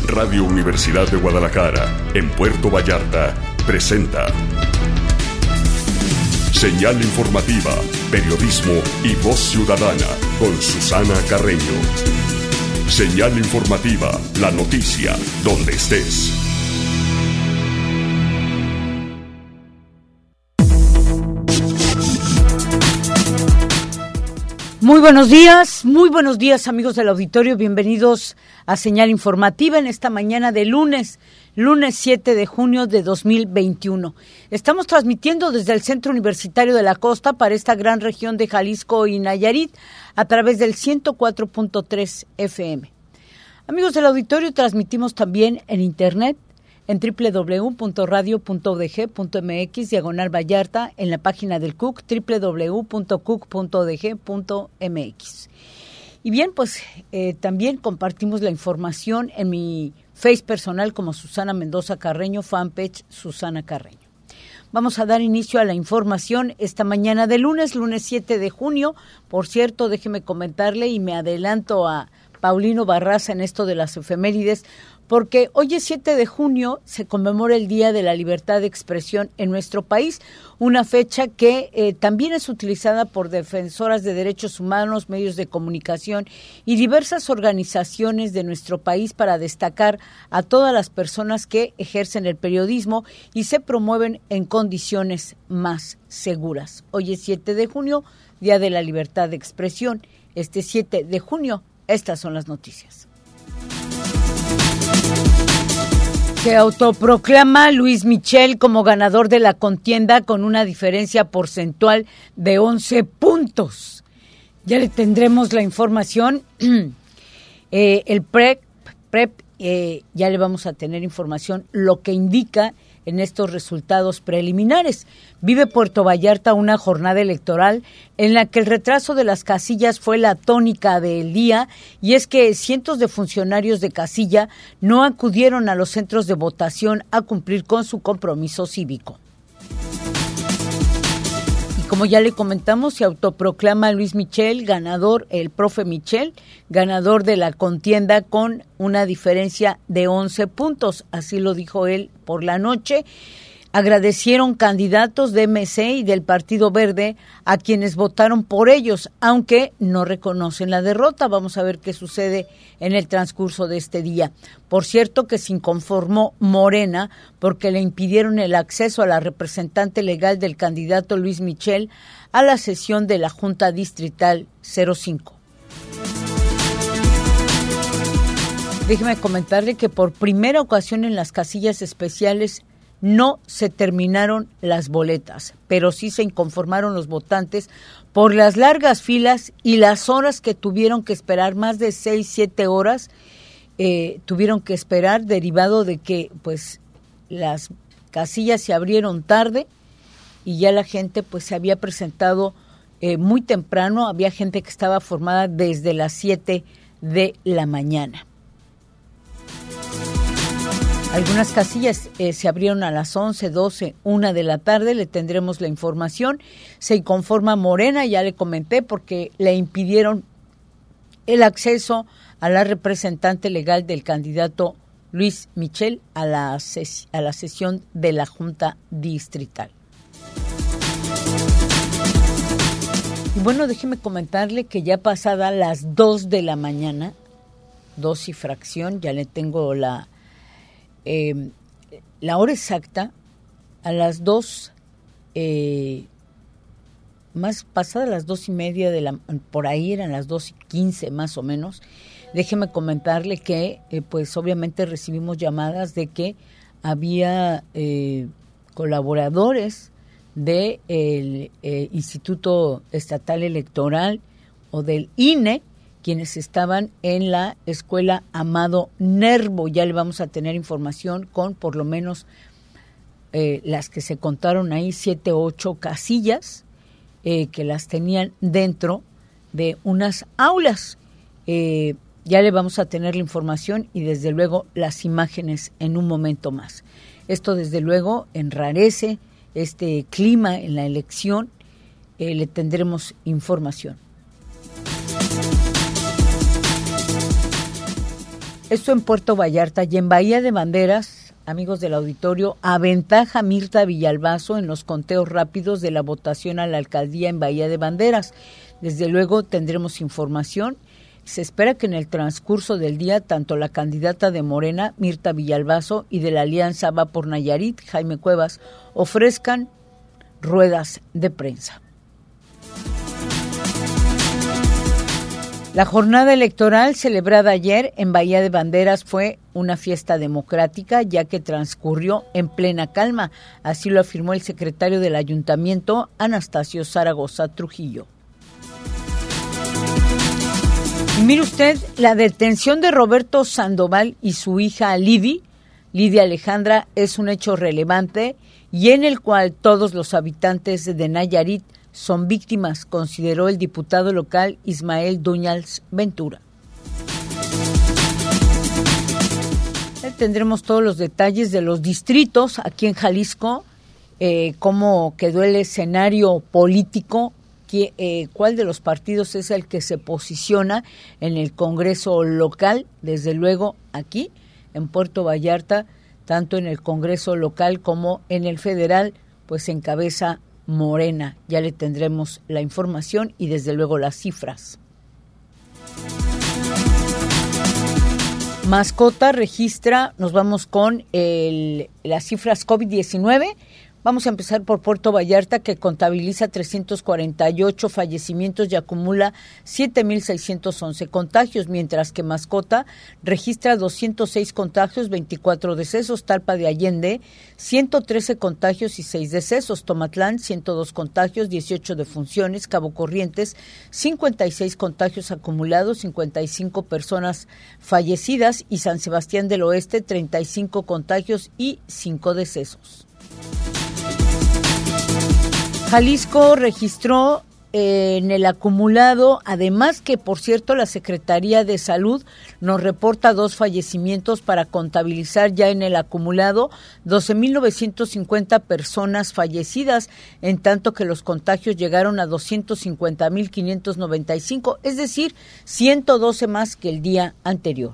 Radio Universidad de Guadalajara, en Puerto Vallarta, presenta Señal Informativa, Periodismo y Voz Ciudadana, con Susana Carreño. Señal Informativa, la noticia, donde estés. Muy buenos días amigos del auditorio, bienvenidos a Señal Informativa en esta mañana de lunes 7 de junio de 2021. Estamos transmitiendo desde el Centro Universitario de la Costa para esta gran región de Jalisco y Nayarit a través del 104.3 FM. Amigos del auditorio, transmitimos también en internet en www.radio.udg.mx/Vallarta, en la página del CUC, www.cuc.udg.mx. Y bien, pues también compartimos la información en mi Face personal como Susana Mendoza Carreño, fanpage Susana Carreño. Vamos a dar inicio a la información esta mañana de lunes 7 de junio. Por cierto, déjeme comentarle y me adelanto a Paulino Barraza en esto de las efemérides, porque hoy es 7 de junio, se conmemora el Día de la Libertad de Expresión en nuestro país, una fecha que también es utilizada por defensoras de derechos humanos, medios de comunicación y diversas organizaciones de nuestro país para destacar a todas las personas que ejercen el periodismo y se promueven en condiciones más seguras. Hoy es 7 de junio, Día de la Libertad de Expresión. Este 7 de junio, estas son las noticias. Se autoproclama Luis Michel como ganador de la contienda con una diferencia porcentual de 11 puntos. Ya le tendremos la información. El PREP, ya le vamos a tener información, lo que indica en estos resultados preliminares. Vive Puerto Vallarta una jornada electoral en la que el retraso de las casillas fue la tónica del día, y es que cientos de funcionarios de casilla no acudieron a los centros de votación a cumplir con su compromiso cívico. Como ya le comentamos, se autoproclama Luis Michel ganador, el profe Michel, ganador de la contienda con una diferencia de 11 puntos. Así lo dijo él por la noche. Agradecieron candidatos de MC y del Partido Verde a quienes votaron por ellos, aunque no reconocen la derrota. Vamos a ver qué sucede en el transcurso de este día. Por cierto, que se inconformó Morena porque le impidieron el acceso a la representante legal del candidato Luis Michel a la sesión de la Junta Distrital 05. Déjeme comentarle que por primera ocasión en las casillas especiales no se terminaron las boletas, pero sí se inconformaron los votantes por las largas filas y las horas que tuvieron que esperar, más de 6-7 horas tuvieron que esperar, derivado de que pues las casillas se abrieron tarde y ya la gente pues se había presentado muy temprano, había gente que estaba formada desde las 7 de la mañana. Algunas casillas se abrieron a las 11, 12, 1 de la tarde, le tendremos la información. Se inconforma Morena, ya le comenté, porque le impidieron el acceso a la representante legal del candidato Luis Michel a la sesión de la Junta Distrital. Y bueno, déjeme comentarle que ya pasada las 2 de la mañana, 2 y fracción, ya le tengo la hora exacta, a las 2, más pasada las 2:30 por ahí eran las 2:15 más o menos. Déjeme comentarle que pues obviamente recibimos llamadas de que había colaboradores del Instituto Estatal Electoral o del INE, quienes estaban en la escuela Amado Nervo. Ya le vamos a tener información con por lo menos las que se contaron ahí, 7 o 8 casillas que las tenían dentro de unas aulas. Ya le vamos a tener la información y desde luego las imágenes en un momento más. Esto desde luego enrarece este clima en la elección. Le tendremos información. Esto en Puerto Vallarta. Y en Bahía de Banderas, amigos del auditorio, aventaja Mirta Villalbazo en los conteos rápidos de la votación a la alcaldía en Bahía de Banderas. Desde luego tendremos información. Se espera que en el transcurso del día tanto la candidata de Morena, Mirta Villalbazo, y de la Alianza Va por Nayarit, Jaime Cuevas, ofrezcan ruedas de prensa. La jornada electoral celebrada ayer en Bahía de Banderas fue una fiesta democrática, ya que transcurrió en plena calma. Así lo afirmó el secretario del ayuntamiento, Anastasio Zaragoza Trujillo. Y mire usted, la detención de Roberto Sandoval y su hija Lidia Alejandra, es un hecho relevante y en el cual todos los habitantes de Nayarit son víctimas, consideró el diputado local Ismael Duñals Ventura. Tendremos todos los detalles de los distritos aquí en Jalisco, cómo quedó el escenario político, cuál de los partidos es el que se posiciona en el Congreso local. Desde luego aquí en Puerto Vallarta, tanto en el Congreso local como en el federal, pues encabeza Morena. Ya le tendremos la información y desde luego las cifras. Mascota registra, nos vamos con las cifras COVID-19. Vamos a empezar por Puerto Vallarta, que contabiliza 348 fallecimientos y acumula 7,611 contagios, mientras que Mascota registra 206 contagios, 24 decesos. Talpa de Allende, 113 contagios y 6 decesos. Tomatlán, 102 contagios, 18 defunciones. Cabo Corrientes, 56 contagios acumulados, 55 personas fallecidas. Y San Sebastián del Oeste, 35 contagios y 5 decesos. Jalisco registró en el acumulado, además que, por cierto, la Secretaría de Salud nos reporta 2 fallecimientos para contabilizar ya en el acumulado 12,950 personas fallecidas, en tanto que los contagios llegaron a 250,595, es decir, 112 más que el día anterior.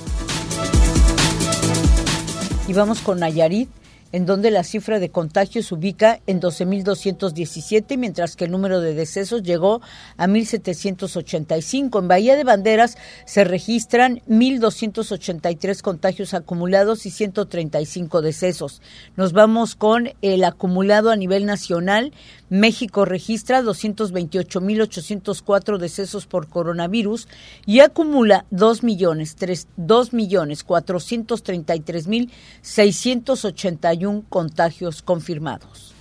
Y vamos con Nayarit, en donde la cifra de contagios se ubica en 12,217, mientras que el número de decesos llegó a 1,785. En Bahía de Banderas se registran 1,283 contagios acumulados y 135 decesos. Nos vamos con el acumulado a nivel nacional. México registra 228,804 decesos por coronavirus y acumula 2,433,681 contagios confirmados.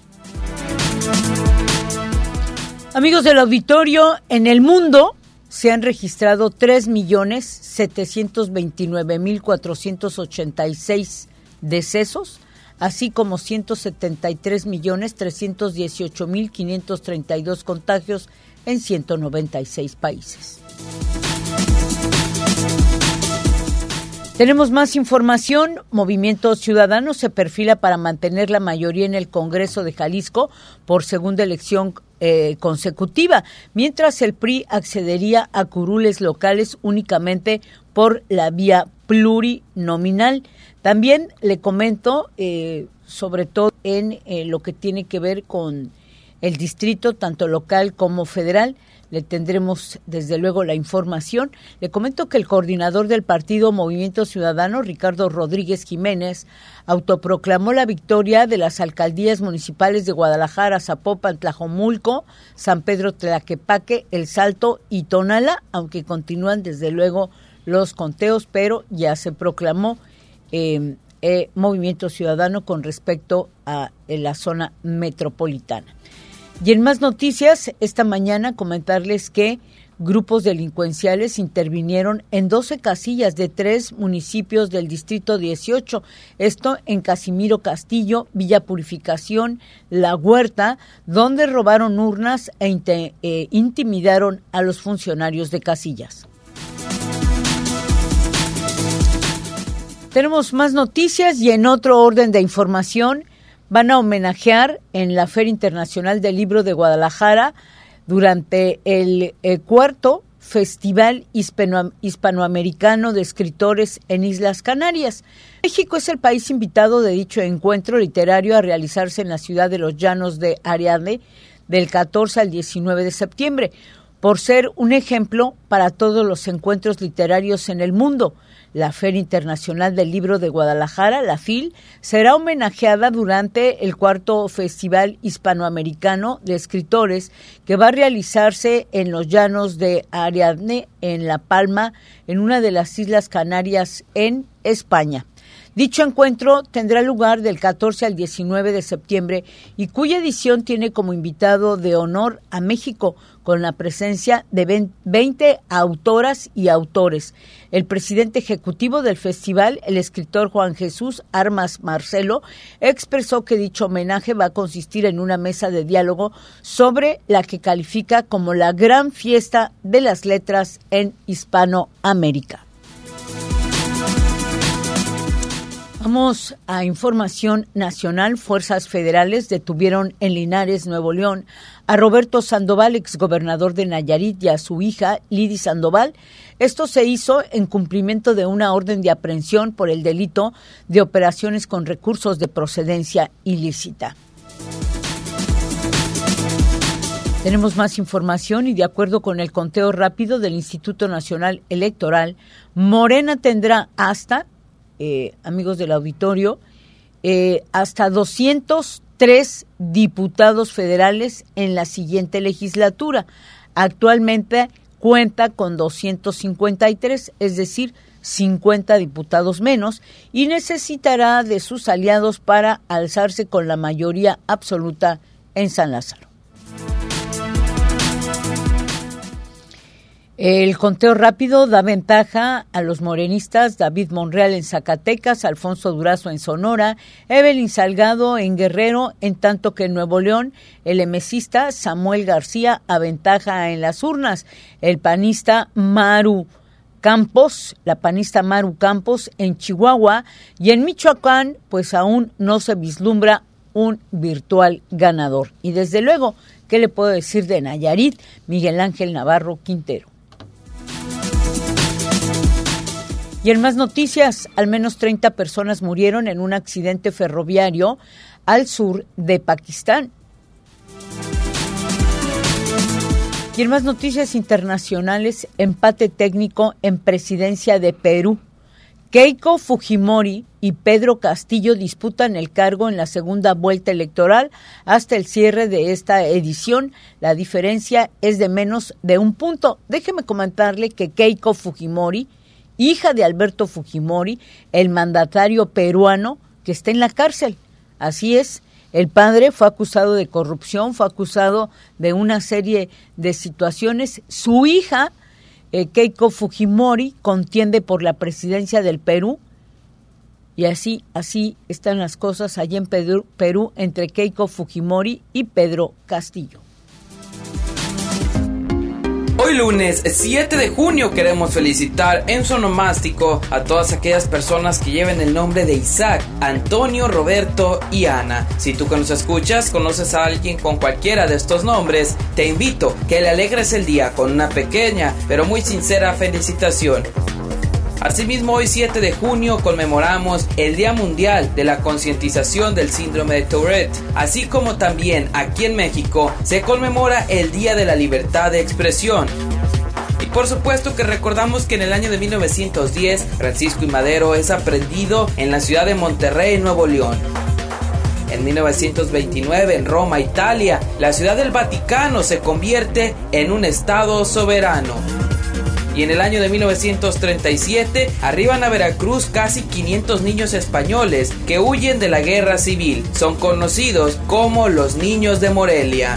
Amigos del auditorio, en el mundo se han registrado 3,729,486 decesos, así como 173,318,532 contagios en 196 países. Tenemos más información. Movimiento Ciudadano se perfila para mantener la mayoría en el Congreso de Jalisco por segunda elección consecutiva, mientras el PRI accedería a curules locales únicamente por la vía plurinominal. También le comento, sobre todo en lo que tiene que ver con el distrito, tanto local como federal, le tendremos desde luego la información. Le comento que el coordinador del partido Movimiento Ciudadano, Ricardo Rodríguez Jiménez, autoproclamó la victoria de las alcaldías municipales de Guadalajara, Zapopan, Tlajomulco, San Pedro Tlaquepaque, El Salto y Tonalá, aunque continúan desde luego los conteos, pero ya se proclamó Movimiento Ciudadano con respecto a la zona metropolitana. Y en más noticias, esta mañana comentarles que grupos delincuenciales intervinieron en 12 casillas de 3 municipios del Distrito 18, esto en Casimiro Castillo, Villa Purificación, La Huerta, donde robaron urnas e intimidaron a los funcionarios de casillas. Tenemos más noticias y en otro orden de información, van a homenajear en la Feria Internacional del Libro de Guadalajara durante el cuarto Festival Hispanoamericano de Escritores en Islas Canarias. México es el país invitado de dicho encuentro literario a realizarse en la ciudad de Los Llanos de Ariadne del 14 al 19 de septiembre, por ser un ejemplo para todos los encuentros literarios en el mundo. La Feria Internacional del Libro de Guadalajara, la FIL, será homenajeada durante el 4º Festival Hispanoamericano de Escritores, que va a realizarse en Los Llanos de Ariadne, en La Palma, en una de las Islas Canarias, en España. Dicho encuentro tendrá lugar del 14 al 19 de septiembre y cuya edición tiene como invitado de honor a México, con la presencia de 20 autoras y autores. El presidente ejecutivo del festival, el escritor Juan Jesús Armas Marcelo, expresó que dicho homenaje va a consistir en una mesa de diálogo sobre la que califica como la gran fiesta de las letras en Hispanoamérica. Vamos a información nacional. Fuerzas federales detuvieron en Linares, Nuevo León, a Roberto Sandoval, exgobernador de Nayarit, y a su hija, Lidy Sandoval. Esto se hizo en cumplimiento de una orden de aprehensión por el delito de operaciones con recursos de procedencia ilícita. Tenemos más información y de acuerdo con el conteo rápido del Instituto Nacional Electoral, Morena tendrá hasta amigos del auditorio, hasta 203 diputados federales en la siguiente legislatura. Actualmente cuenta con 253, es decir, 50 diputados menos, y necesitará de sus aliados para alzarse con la mayoría absoluta en San Lázaro. El conteo rápido da ventaja a los morenistas: David Monreal en Zacatecas, Alfonso Durazo en Sonora, Evelyn Salgado en Guerrero, en tanto que en Nuevo León el emesista Samuel García aventaja en las urnas. El panista Maru Campos, la panista Maru Campos en Chihuahua, y en Michoacán pues aún no se vislumbra un virtual ganador. Y desde luego, ¿qué le puedo decir de Nayarit? Miguel Ángel Navarro Quintero. Y en más noticias, al menos 30 personas murieron en un accidente ferroviario al sur de Pakistán. Y en más noticias internacionales, empate técnico en presidencia de Perú. Keiko Fujimori y Pedro Castillo disputan el cargo en la segunda vuelta electoral hasta el cierre de esta edición. La diferencia es de menos de un punto. Déjeme comentarle que Keiko Fujimori, hija de Alberto Fujimori, el mandatario peruano, que está en la cárcel. Así es, el padre fue acusado de corrupción, fue acusado de una serie de situaciones. Su hija, Keiko Fujimori, contiende por la presidencia del Perú, y así están las cosas allá en Perú entre Keiko Fujimori y Pedro Castillo. Hoy lunes 7 de junio queremos felicitar en su onomástico a todas aquellas personas que lleven el nombre de Isaac, Antonio, Roberto y Ana. Si tú que nos escuchas conoces a alguien con cualquiera de estos nombres, te invito que le alegres el día con una pequeña pero muy sincera felicitación. Asimismo, hoy 7 de junio conmemoramos el Día Mundial de la Concientización del Síndrome de Tourette, así como también aquí en México se conmemora el Día de la Libertad de Expresión. Y por supuesto que recordamos que en el año de 1910 Francisco I. Madero es aprehendido en la ciudad de Monterrey, Nuevo León. En 1929, en Roma, Italia, la ciudad del Vaticano se convierte en un estado soberano. Y en el año de 1937 arriban a Veracruz casi 500 niños españoles que huyen de la guerra civil. Son conocidos como los niños de Morelia.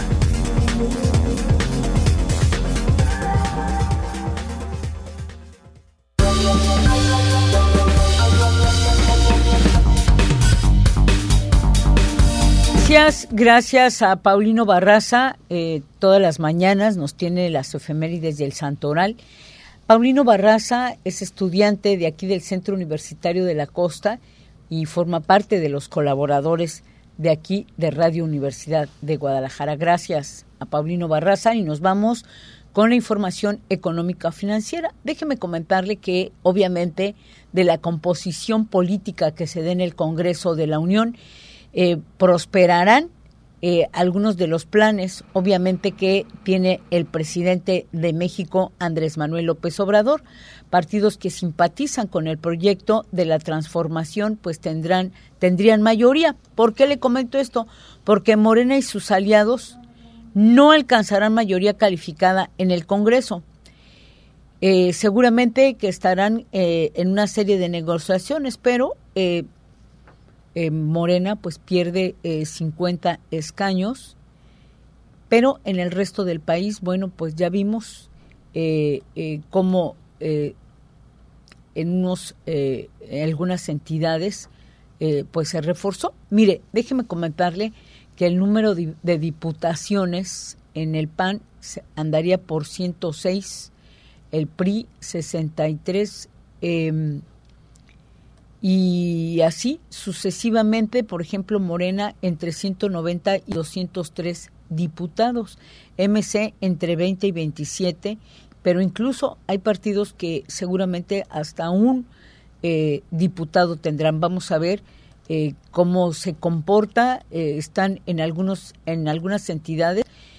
Gracias a Paulino Barraza, todas las mañanas nos tiene las efemérides del Santoral. Paulino Barraza es estudiante de aquí del Centro Universitario de la Costa y forma parte de los colaboradores de aquí de Radio Universidad de Guadalajara. Gracias a Paulino Barraza y nos vamos con la información económica financiera. Déjeme comentarle que obviamente de la composición política que se dé en el Congreso de la Unión, prosperarán algunos de los planes, obviamente, que tiene el presidente de México, Andrés Manuel López Obrador. Partidos que simpatizan con el proyecto de la transformación, pues tendrían mayoría. ¿Por qué le comento esto? Porque Morena y sus aliados no alcanzarán mayoría calificada en el Congreso. Seguramente que estarán en una serie de negociaciones, pero Morena pues pierde 50 escaños, pero en el resto del país, bueno, pues ya vimos cómo en algunas entidades pues se reforzó. Mire, déjeme comentarle que el número de diputaciones en el PAN andaría por 106, el PRI 63, y así sucesivamente. Por ejemplo, Morena entre 190 y 203 diputados, MC entre 20 y 27, pero incluso hay partidos que seguramente hasta un diputado tendrán. Vamos a ver cómo se comporta. Están en algunas entidades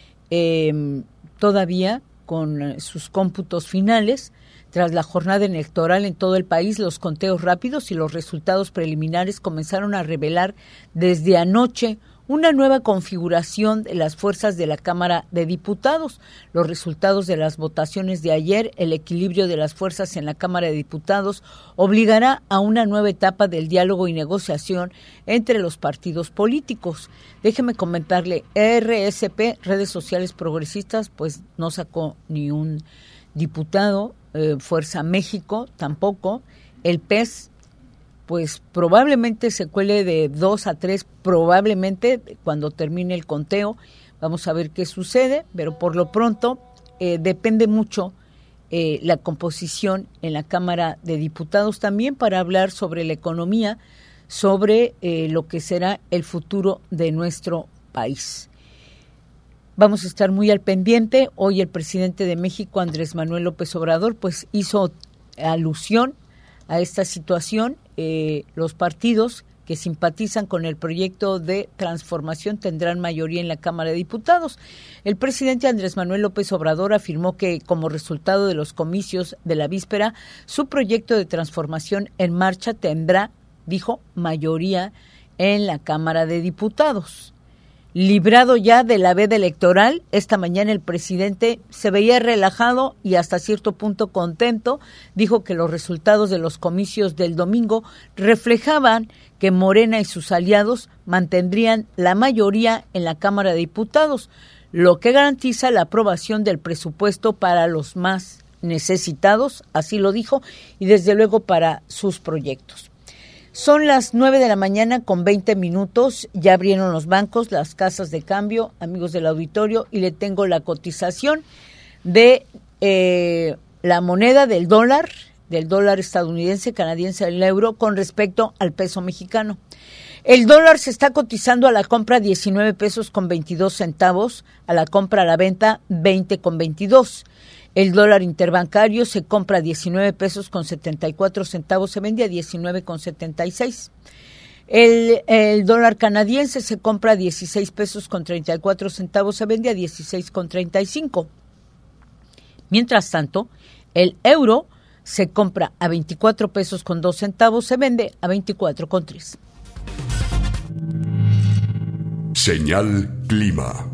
todavía con sus cómputos finales. Tras la jornada electoral en todo el país, los conteos rápidos y los resultados preliminares comenzaron a revelar desde anoche una nueva configuración de las fuerzas de la Cámara de Diputados. Los resultados de las votaciones de ayer, el equilibrio de las fuerzas en la Cámara de Diputados, obligará a una nueva etapa del diálogo y negociación entre los partidos políticos. Déjeme comentarle, RSP, Redes Sociales Progresistas, pues no sacó ni un diputado, Fuerza México tampoco, el PES pues probablemente se cuele de 2 a 3, probablemente cuando termine el conteo. Vamos a ver qué sucede, pero por lo pronto depende mucho la composición en la Cámara de Diputados también para hablar sobre la economía, sobre lo que será el futuro de nuestro país. Vamos a estar muy al pendiente. Hoy el presidente de México, Andrés Manuel López Obrador, pues hizo alusión a esta situación. Los partidos que simpatizan con el proyecto de transformación tendrán mayoría en la Cámara de Diputados. El presidente Andrés Manuel López Obrador afirmó que como resultado de los comicios de la víspera, su proyecto de transformación en marcha tendrá, dijo, mayoría en la Cámara de Diputados. Librado ya de la veda electoral, esta mañana el presidente se veía relajado y hasta cierto punto contento. Dijo que los resultados de los comicios del domingo reflejaban que Morena y sus aliados mantendrían la mayoría en la Cámara de Diputados, lo que garantiza la aprobación del presupuesto para los más necesitados, así lo dijo, y desde luego para sus proyectos. Son las 9:20 a.m, ya abrieron los bancos, las casas de cambio, amigos del auditorio, y le tengo la cotización de la moneda del dólar estadounidense, canadiense, el euro, con respecto al peso mexicano. El dólar se está cotizando a la compra 19 pesos con 22 centavos, a la compra a la venta 20 con 22. El dólar interbancario se compra a 19 pesos con 74 centavos, se vende a 19 con 76. El dólar canadiense se compra a 16 pesos con 34 centavos, se vende a 16 con 35. Mientras tanto, el euro se compra a 24 pesos con 2 centavos, se vende a 24 con 3. Señal Clima.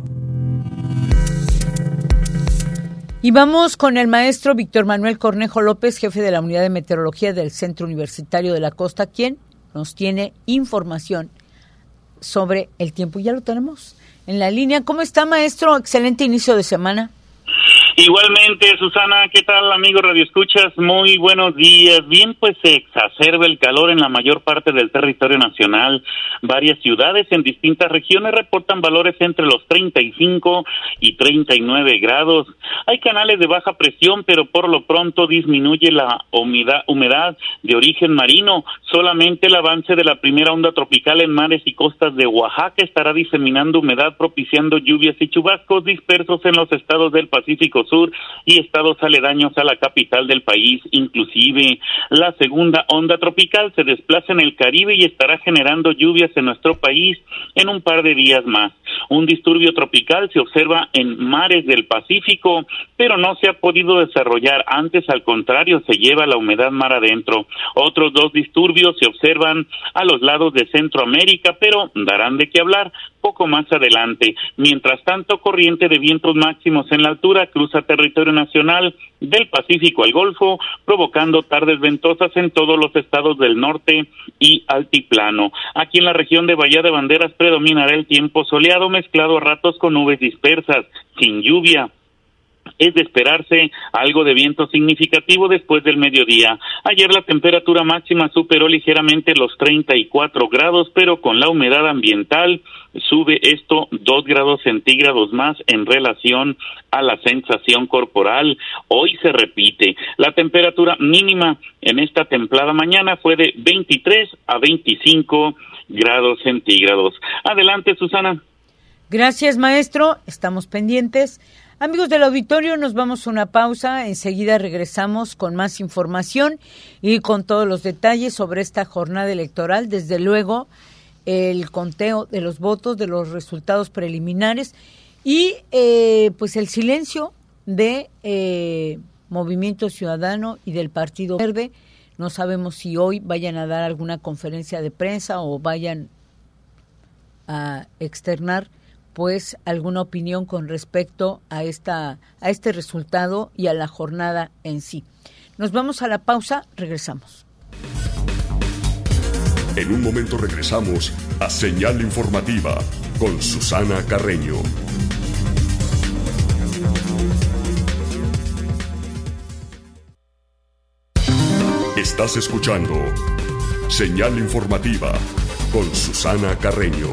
Y vamos con el maestro Víctor Manuel Cornejo López, jefe de la Unidad de Meteorología del Centro Universitario de la Costa, quien nos tiene información sobre el tiempo. Ya lo tenemos en la línea. ¿Cómo está, maestro? Excelente inicio de semana. Igualmente, Susana, ¿qué tal, amigo Radio Escuchas? Muy buenos días. Bien, pues se exacerba el calor en la mayor parte del territorio nacional. Varias ciudades en distintas regiones reportan valores entre los 35 y 39 grados. Hay canales de baja presión, pero por lo pronto disminuye la humedad de origen marino. Solamente el avance de la primera onda tropical en mares y costas de Oaxaca estará diseminando humedad, propiciando lluvias y chubascos dispersos en los estados del Pacífico Pacífico Sur y estados aledaños a la capital del país. Inclusive, la segunda onda tropical se desplaza en el Caribe y estará generando lluvias en nuestro país en un par de días más. Un disturbio tropical se observa en mares del Pacífico, pero no se ha podido desarrollar. Antes, al contrario, se lleva la humedad mar adentro. Otros dos disturbios se observan a los lados de Centroamérica, pero darán de qué hablar poco más adelante. Mientras tanto, corriente de vientos máximos en la altura cruza territorio nacional del Pacífico al Golfo, provocando tardes ventosas en todos los estados del norte y altiplano. Aquí en la región de Bahía de Banderas predominará el tiempo soleado mezclado a ratos con nubes dispersas, sin lluvia. Es de esperarse algo de viento significativo después del mediodía. Ayer la temperatura máxima superó ligeramente los 34 grados, pero con la humedad ambiental sube esto 2 grados centígrados más en relación a la sensación corporal. Hoy se repite. La temperatura mínima en esta templada mañana fue de 23 a 25 grados centígrados. Adelante, Susana. Gracias, maestro. Estamos pendientes. Amigos del auditorio, nos vamos a una pausa. Enseguida regresamos con más información y con todos los detalles sobre esta jornada electoral. Desde luego, el conteo de los votos, de los resultados preliminares y pues el silencio de Movimiento Ciudadano y del Partido Verde. No sabemos si hoy vayan a dar alguna conferencia de prensa o vayan a externar pues alguna opinión con respecto a este resultado y a la jornada en sí. Nos vamos a la pausa, regresamos. En un momento regresamos a Señal Informativa con Susana Carreño. Estás escuchando Señal Informativa con Susana Carreño.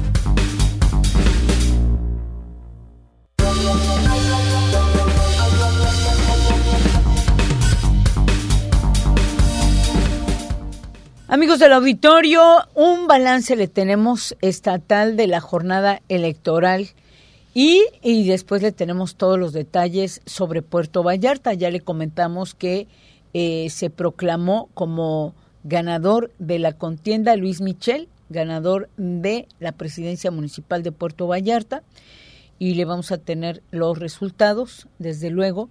Amigos del auditorio, un balance le tenemos estatal de la jornada electoral y después le tenemos todos los detalles sobre Puerto Vallarta. Ya le comentamos que se proclamó como ganador de la contienda Luis Michel, ganador de la presidencia municipal de Puerto Vallarta, y le vamos a tener los resultados, desde luego.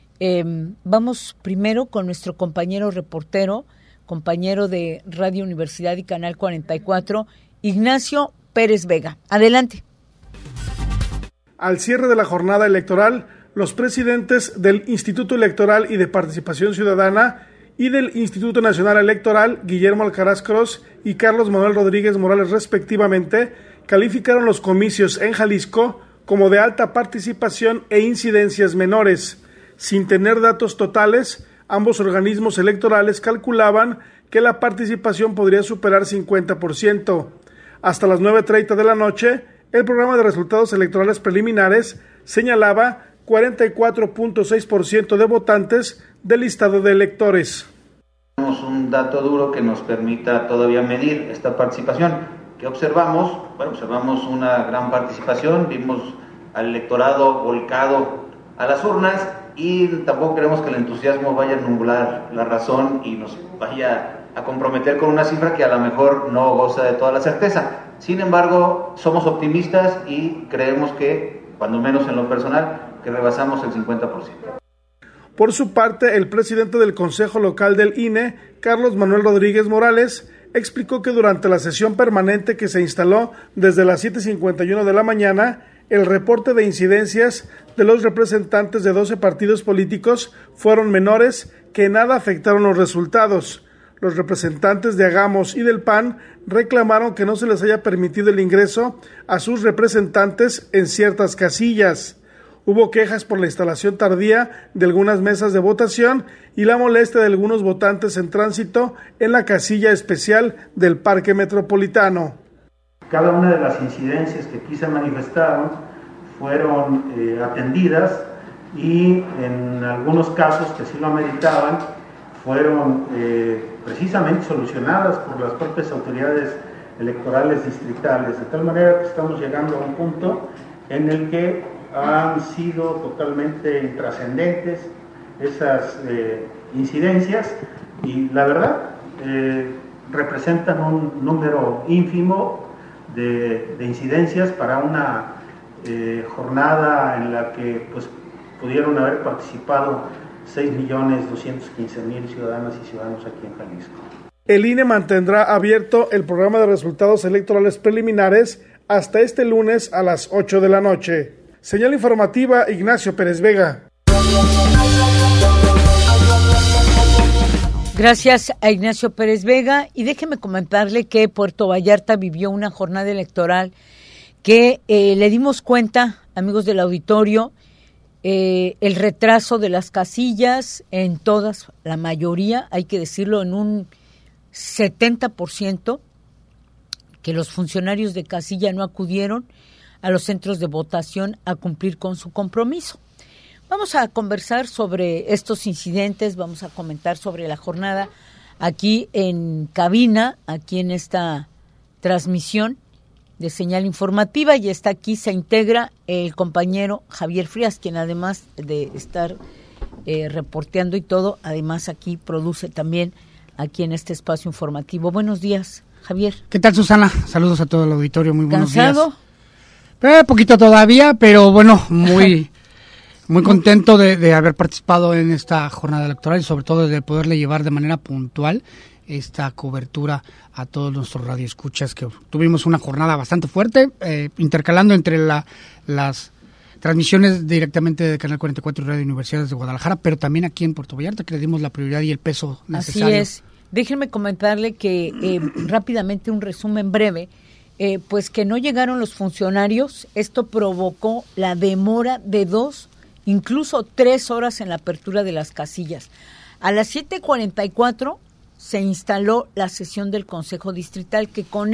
Vamos primero con nuestro compañero reportero, compañero de Radio Universidad y Canal 44, Ignacio Pérez Vega. Adelante. Al cierre de la jornada electoral, los presidentes del Instituto Electoral y de Participación Ciudadana y del Instituto Nacional Electoral, Guillermo Alcaraz Cros y Carlos Manuel Rodríguez Morales respectivamente, calificaron los comicios en Jalisco como de alta participación e incidencias menores. Sin tener datos totales, ambos organismos electorales calculaban que la participación podría superar 50%. Hasta las 9:30 de la noche, el programa de resultados electorales preliminares señalaba 44.6% de votantes del listado de electores. Tenemos un dato duro que nos permita todavía medir esta participación. ¿Qué observamos? Bueno, observamos una gran participación, vimos al electorado volcado a las urnas, y tampoco queremos que el entusiasmo vaya a nublar la razón y nos vaya a comprometer con una cifra que a lo mejor no goza de toda la certeza. Sin embargo, somos optimistas y creemos que, cuando menos en lo personal, que rebasamos el 50%. Por su parte, el presidente del Consejo Local del INE, Carlos Manuel Rodríguez Morales, explicó que durante la sesión permanente que se instaló desde las 7:51 de la mañana, el reporte de incidencias de los representantes de 12 partidos políticos fueron menores que nada afectaron los resultados. Los representantes de Hagamos y del PAN reclamaron que no se les haya permitido el ingreso a sus representantes en ciertas casillas. Hubo quejas por la instalación tardía de algunas mesas de votación y la molestia de algunos votantes en tránsito en la casilla especial del Parque Metropolitano. Cada una de las incidencias que aquí se manifestaron fueron atendidas y en algunos casos que sí lo ameritaban fueron precisamente solucionadas por las propias autoridades electorales distritales, de tal manera que estamos llegando a un punto en el que han sido totalmente intrascendentes esas incidencias, y la verdad representan un número ínfimo de incidencias para una jornada en la que pues pudieron haber participado 6.215.000 ciudadanas y ciudadanos aquí en Jalisco. El INE mantendrá abierto el programa de resultados electorales preliminares hasta este lunes a las 8 de la noche. Señal informativa, Ignacio Pérez Vega. Gracias a Ignacio Pérez Vega, y déjeme comentarle que Puerto Vallarta vivió una jornada electoral que le dimos cuenta, amigos del auditorio, el retraso de las casillas en todas, la mayoría, hay que decirlo, en un 70%, que los funcionarios de casilla no acudieron a los centros de votación a cumplir con su compromiso. Vamos a conversar sobre estos incidentes, vamos a comentar sobre la jornada aquí en cabina, aquí en esta transmisión de señal informativa, y está aquí, se integra el compañero Javier Frías, quien además de estar reporteando y todo, además aquí produce también aquí en este espacio informativo. Buenos días, Javier. ¿Qué tal, Susana? Saludos a todo el auditorio, muy buenos días. ¿Cansado? Poquito todavía, pero bueno, muy contento de haber participado en esta jornada electoral y sobre todo de poderle llevar de manera puntual esta cobertura a todos nuestros radioescuchas, que tuvimos una jornada bastante fuerte, intercalando entre las transmisiones directamente de Canal 44 y Radio Universidades de Guadalajara, pero también aquí en Puerto Vallarta, que le dimos la prioridad y el peso necesario. Así es. Déjenme comentarle que rápidamente un resumen breve, pues que no llegaron los funcionarios. Esto provocó la demora de 2, incluso 3 horas en la apertura de las casillas. A las 7:44 se instaló la sesión del Consejo Distrital, que con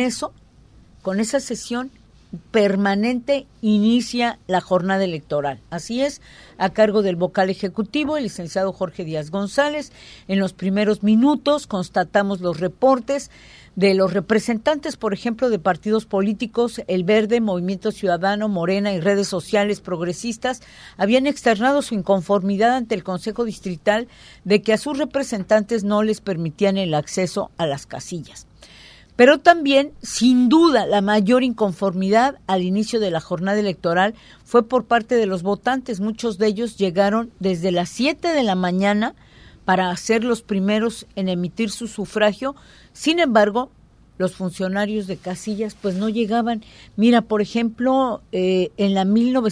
esa sesión permanente inicia la jornada electoral. Así es, a cargo del vocal ejecutivo, el licenciado Jorge Díaz González. En los primeros minutos constatamos los reportes de los representantes, por ejemplo, de partidos políticos, El Verde, Movimiento Ciudadano, Morena y redes sociales progresistas, habían externado su inconformidad ante el Consejo Distrital de que a sus representantes no les permitían el acceso a las casillas. Pero también, sin duda, la mayor inconformidad al inicio de la jornada electoral fue por parte de los votantes. Muchos de ellos llegaron desde las 7 de la mañana para ser los primeros en emitir su sufragio. Sin embargo, los funcionarios de casillas pues no llegaban. Mira, por ejemplo, en la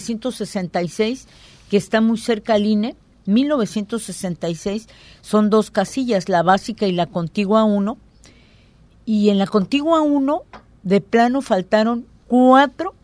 1966, que está muy cerca al INE, 1966, son 2 casillas, la básica y la contigua 1, y en la contigua 1 de plano faltaron 4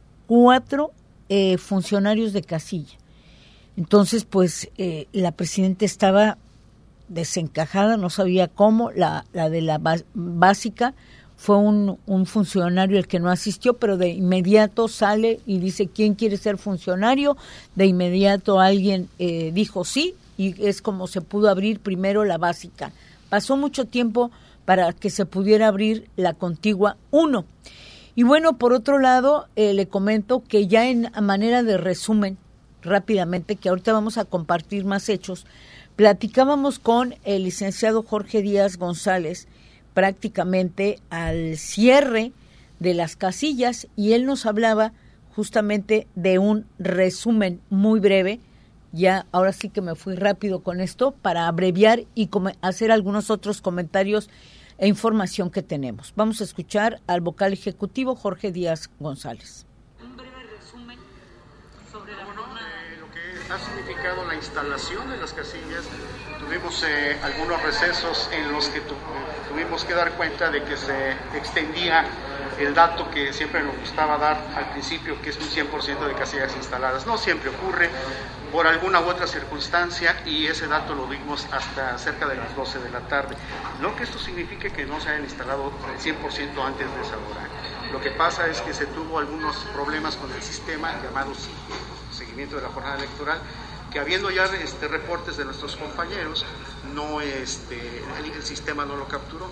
funcionarios de casilla. Entonces, pues la presidenta estaba desencajada, no sabía cómo. La de la básica fue un funcionario el que no asistió, pero de inmediato sale y dice quién quiere ser funcionario. De inmediato alguien dijo sí, y es como se pudo abrir primero la básica. Pasó mucho tiempo para que se pudiera abrir la contigua 1. Y bueno, por otro lado, le comento que ya a manera de resumen, rápidamente, que ahorita vamos a compartir más hechos, platicábamos con el licenciado Jorge Díaz González prácticamente al cierre de las casillas, y él nos hablaba justamente de un resumen muy breve. Ya ahora sí que me fui rápido con esto para abreviar y hacer algunos otros comentarios e información que tenemos. Vamos a escuchar al vocal ejecutivo Jorge Díaz González. Un breve resumen sobre la lo que ha significado la instalación de las casillas. Tuvimos algunos recesos en los que tuvimos que dar cuenta de que se extendía el dato que siempre nos gustaba dar al principio, que es un 100% de casillas instaladas. No siempre ocurre, por alguna u otra circunstancia, y ese dato lo dimos hasta cerca de las 12 de la tarde. No que esto signifique que no se hayan instalado el 100% antes de esa hora. Lo que pasa es que se tuvo algunos problemas con el sistema llamado seguimiento de la jornada electoral, que habiendo ya reportes de nuestros compañeros, el sistema no lo capturó.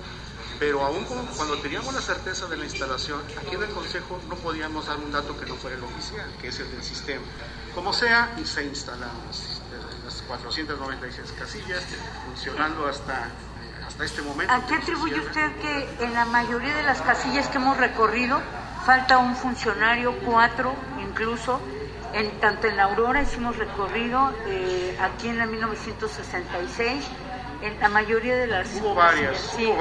Pero aún cuando teníamos la certeza de la instalación, aquí en el Consejo no podíamos dar un dato que no fuera el oficial, que es el del sistema. Como sea, se instalan las 496 casillas, funcionando hasta este momento. ¿A qué atribuye usted que en la mayoría de las casillas que hemos recorrido falta un funcionario, 4 incluso? Tanto en la Aurora hicimos recorrido, aquí en la 1966, en la mayoría de las... Hubo varias,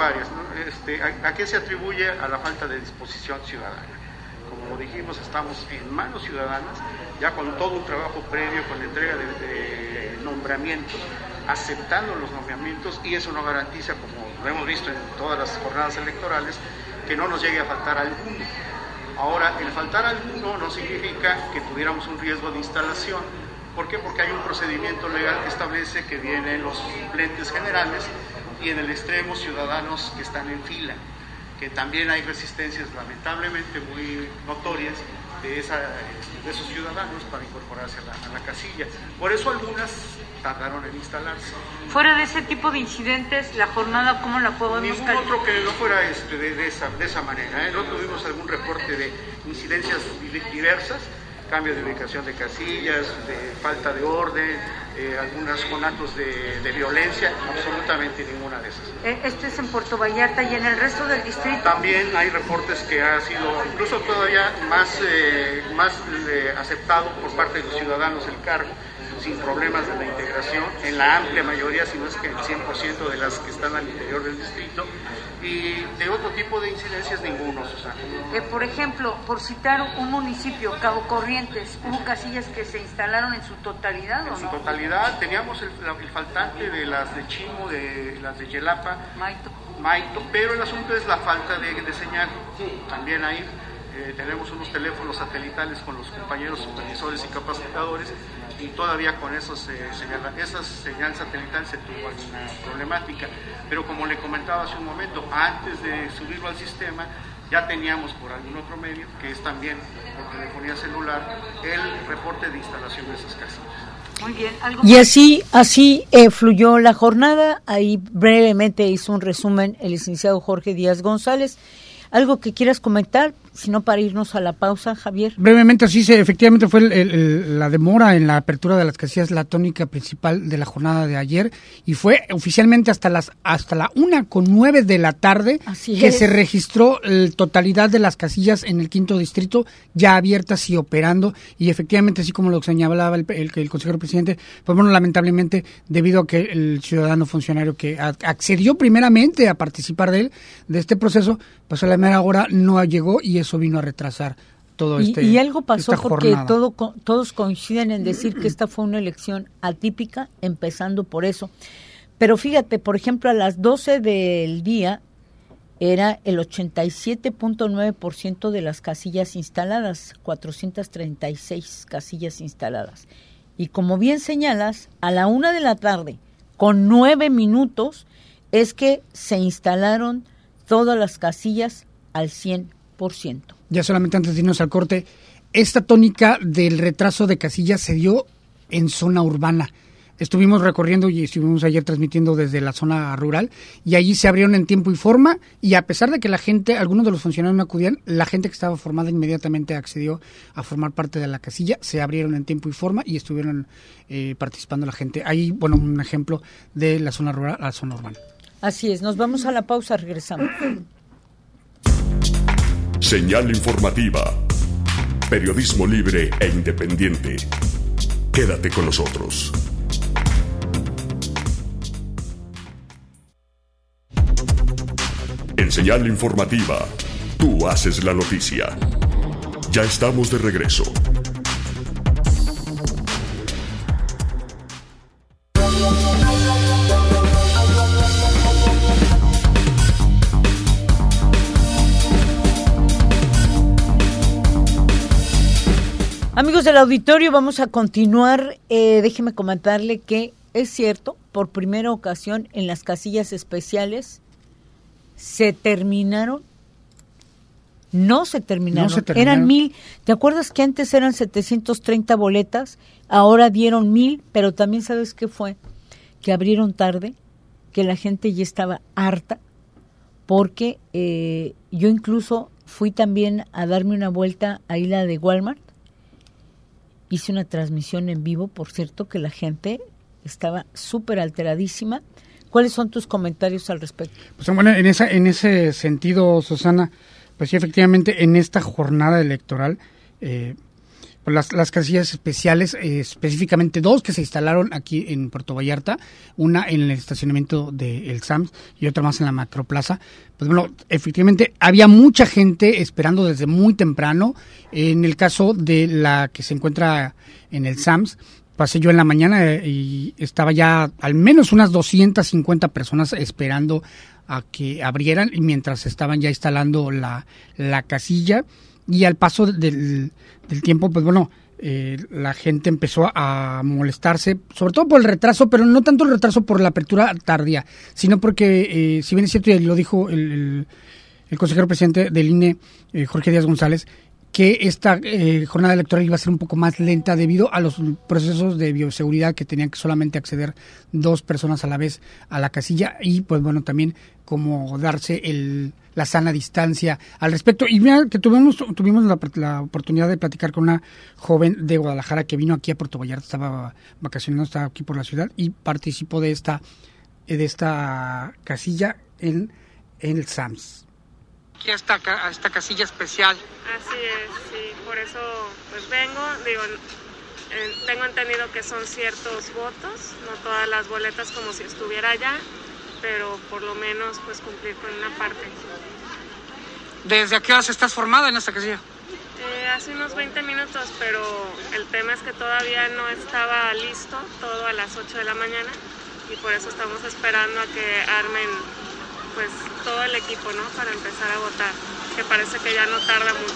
¿no? ¿A qué se atribuye? A la falta de disposición ciudadana. Como dijimos, estamos en manos ciudadanas, ya con todo un trabajo previo, con la entrega de nombramientos, aceptando los nombramientos, y eso no garantiza, como lo hemos visto en todas las jornadas electorales, que no nos llegue a faltar alguno. Ahora, el faltar alguno no significa que tuviéramos un riesgo de instalación. ¿Por qué? Porque hay un procedimiento legal que establece que vienen los suplentes generales y en el extremo ciudadanos que están en fila, que también hay resistencias lamentablemente muy notorias de esos ciudadanos para incorporarse a la casilla. Por eso algunas tardaron en instalarse. Fuera de ese tipo de incidentes, la jornada, ¿cómo la podemos calificar? Ningún otro que no fuera de esa manera, ¿eh? No tuvimos algún reporte de incidencias diversas, cambio de ubicación de casillas, de falta de orden, algunos conatos de violencia, absolutamente ninguna de esas. Esto es en Puerto Vallarta y en el resto del distrito. También hay reportes que ha sido incluso todavía más aceptado por parte de los ciudadanos el cargo, sin problemas de la integración, en la amplia mayoría, si no es que el 100% de las que están al interior del distrito, y de otro tipo de incidencias ninguno, Susana. Por ejemplo, por citar un municipio, Cabo Corrientes, ¿hubo casillas que se instalaron en su totalidad o no? En su totalidad, teníamos el faltante de las de Chimo, de las de Yelapa, Maito, pero el asunto es la falta de señal. También ahí tenemos unos teléfonos satelitales con los compañeros supervisores y capacitadores, y todavía con esa señal satelital se tuvo alguna problemática. Pero como le comentaba hace un momento, antes de subirlo al sistema, ya teníamos por algún otro medio, que es también por telefonía celular, el reporte de instalación de esas casillas. Muy bien. Y así fluyó la jornada. Ahí brevemente hizo un resumen el licenciado Jorge Díaz González. ¿Algo que quieras comentar? Si no, para irnos a la pausa, Javier. Brevemente, sí, efectivamente fue la demora en la apertura de las casillas la tónica principal de la jornada de ayer, y fue oficialmente hasta la 1:09 de la tarde se registró la totalidad de las casillas en el 5º distrito ya abiertas y operando, y efectivamente, así como lo señalaba el consejero presidente, pues bueno, lamentablemente, debido a que el ciudadano funcionario que accedió primeramente a participar de este proceso, pues a la mera hora no llegó, y eso vino a retrasar todo y algo pasó porque todos coinciden en decir que esta fue una elección atípica, empezando por eso. Pero fíjate, por ejemplo, a las 12 del día era el 87.9% de las casillas instaladas, 436 casillas instaladas. Y como bien señalas, a la 1 de la tarde, con 9 minutos, es que se instalaron todas las casillas al 100%. Ya solamente antes de irnos al corte, esta tónica del retraso de casillas se dio en zona urbana. Estuvimos recorriendo y estuvimos ayer transmitiendo desde la zona rural, y allí se abrieron en tiempo y forma, y a pesar de que la gente, algunos de los funcionarios no acudían, la gente que estaba formada inmediatamente accedió a formar parte de la casilla, se abrieron en tiempo y forma y estuvieron participando la gente. Ahí, bueno, un ejemplo de la zona rural a la zona urbana. Así es, nos vamos a la pausa, regresamos. Señal informativa. Periodismo libre e independiente. Quédate con nosotros. En Señal informativa, tú haces la noticia. Ya estamos de regreso. Amigos del auditorio, vamos a continuar. Déjeme comentarle que es cierto, por primera ocasión en las casillas especiales se terminaron. No se terminaron. Eran 1,000. ¿Te acuerdas que antes eran 730 boletas? Ahora dieron 1,000, pero también ¿sabes qué fue? Que abrieron tarde, que la gente ya estaba harta, porque yo incluso fui también a darme una vuelta a la de Walmart. Hice una transmisión en vivo, por cierto, que la gente estaba súper alteradísima. ¿Cuáles son tus comentarios al respecto? Pues bueno, en ese sentido, Susana, pues sí, efectivamente, en esta jornada electoral, las casillas especiales, específicamente 2 que se instalaron aquí en Puerto Vallarta, una en el estacionamiento del SAMS y otra más en la Macroplaza. Pues bueno, efectivamente había mucha gente esperando desde muy temprano. En el caso de la que se encuentra en el SAMS, pasé yo en la mañana y estaba ya al menos unas 250 personas esperando a que abrieran, y mientras estaban ya instalando la casilla. Y al paso del tiempo, pues bueno, la gente empezó a molestarse, sobre todo por el retraso, pero no tanto el retraso por la apertura tardía, sino porque, si bien es cierto, y lo dijo el consejero presidente del INE, Jorge Díaz González, que esta jornada electoral iba a ser un poco más lenta debido a los procesos de bioseguridad, que tenían que solamente acceder 2 personas a la vez a la casilla, y pues bueno, también como darse la sana distancia al respecto. Y mira que tuvimos la oportunidad de platicar con una joven de Guadalajara que vino aquí a Puerto Vallarta, estaba vacacionando, estaba aquí por la ciudad y participó de esta casilla en el SAMS. Aquí a esta casilla especial. Así es, sí, por eso pues vengo, tengo entendido que son ciertos votos, no todas las boletas como si estuviera allá, pero por lo menos pues cumplir con una parte. ¿Desde a qué horas estás formada en esta casilla? Hace unos 20 minutos, pero el tema es que todavía no estaba listo todo a las 8 de la mañana y por eso estamos esperando a que armen pues todo el equipo, ¿no? Para empezar a votar, que parece que ya no tarda mucho.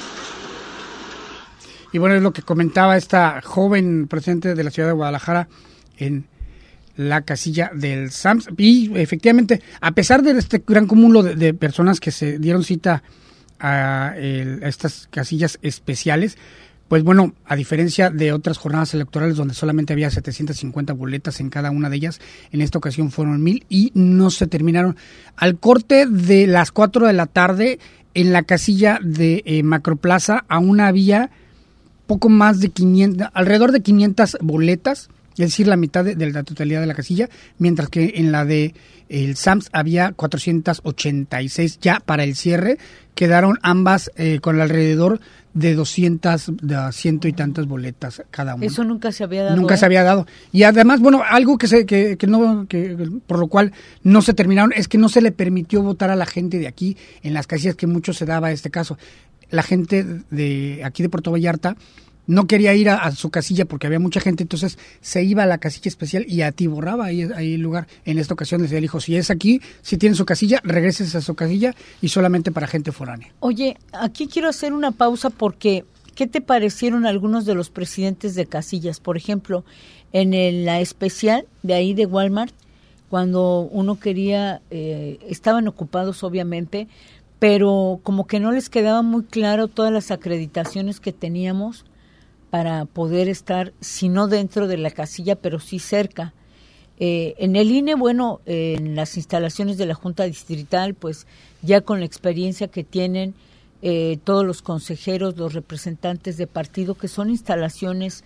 Y bueno, es lo que comentaba esta joven presidente de la ciudad de Guadalajara en la casilla del SAMS. Y efectivamente, a pesar de este gran cúmulo de personas que se dieron cita a estas casillas especiales, pues bueno, a diferencia de otras jornadas electorales donde solamente había 750 boletas en cada una de ellas, en esta ocasión fueron 1,000 y no se terminaron. Al corte de las 4 de la tarde, en la casilla de Macroplaza aún había poco más de 500, alrededor de 500 boletas, es decir, la mitad de la totalidad de la casilla, mientras que en la de el SAMS había 486 ya para el cierre. Quedaron ambas con alrededor de 200, de 100 y tantas boletas cada una. Eso nunca se había dado. Nunca se había dado. Y además, bueno, algo que por lo cual no se terminaron es que no se le permitió votar a la gente de aquí en las casillas que mucho se daba este caso. La gente de aquí de Puerto Vallarta no quería ir a su casilla porque había mucha gente, entonces se iba a la casilla especial y atiborraba ahí el lugar. En esta ocasión les dijo, si es aquí, si tienen su casilla, regresen a su casilla y solamente para gente foránea. Oye, aquí quiero hacer una pausa porque ¿qué te parecieron algunos de los presidentes de casillas? Por ejemplo, en la especial de ahí de Walmart, cuando uno quería, estaban ocupados obviamente, pero como que no les quedaba muy claro todas las acreditaciones que teníamos para poder estar, si no dentro de la casilla, pero sí cerca. En el INE, bueno, en las instalaciones de la Junta Distrital, pues ya con la experiencia que tienen todos los consejeros, los representantes de partido, que son instalaciones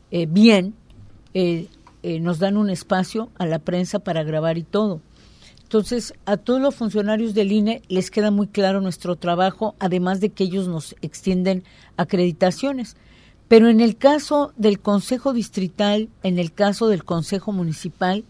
nos dan un espacio a la prensa para grabar y todo. Entonces, a todos los funcionarios del INE les queda muy claro nuestro trabajo, además de que ellos nos extienden acreditaciones. Pero en el caso del Consejo Distrital, en el caso del Consejo Municipal,